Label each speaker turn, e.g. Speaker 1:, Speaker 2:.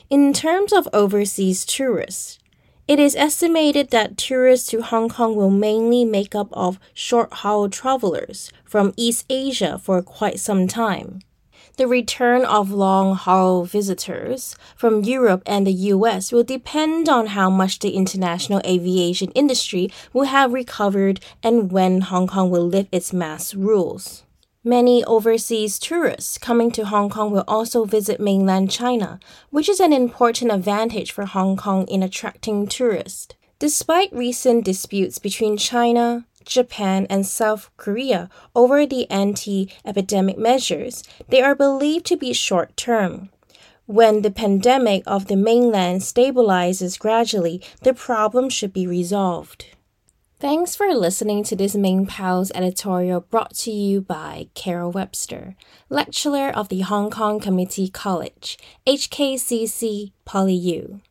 Speaker 1: In terms of overseas tourists, it is estimated that tourists to Hong Kong will mainly make up of short-haul travelers from East Asia for quite some time. The return of long-haul visitors from Europe and the US will depend on how much the international aviation industry will have recovered and when Hong Kong will lift its mask rules. Many overseas tourists coming to Hong Kong will also visit mainland China, which is an important advantage for Hong Kong in attracting tourists. Despite recent disputes between China, Japan, and South Korea over the anti-epidemic measures, they are believed to be short-term. When the pandemic of the mainland stabilizes gradually, the problem should be resolved. Thanks for listening to this Ming Pao's editorial brought to you by Carol Webster, lecturer of the Hong Kong Community College, HKCC, PolyU.